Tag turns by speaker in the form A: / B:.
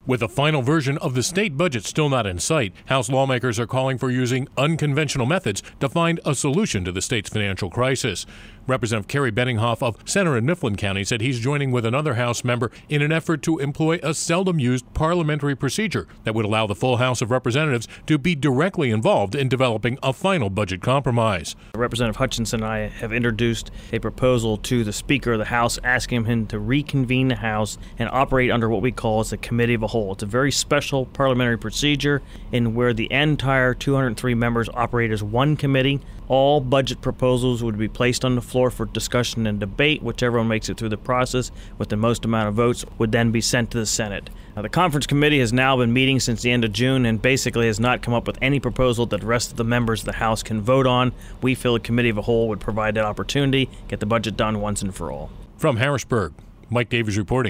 A: With a final version of the state budget still not in sight, House lawmakers are calling for using unconventional methods to find a solution to the state's financial crisis. Representative Kerry Benninghoff of Center and Mifflin County said he's joining with another House member in an effort to employ a seldom-used parliamentary procedure that would allow the full House of Representatives to be directly involved in developing a final budget compromise.
B: Representative Hutchinson and I have introduced a proposal to the Speaker of the House asking him to reconvene the House and operate under what we call as a committee of a whole. It's a very special parliamentary procedure in where the entire 203 members operate as one committee. All budget proposals would be placed on the floor for discussion and debate. Whichever one makes it through the process with the most amount of votes would then be sent to the Senate. Now, the conference committee has now been meeting since the end of June and basically has not come up with any proposal that the rest of the members of the House can vote on. We feel a committee of a whole would provide that opportunity, get the budget done once and for all.
A: From Harrisburg, Mike Davies reporting.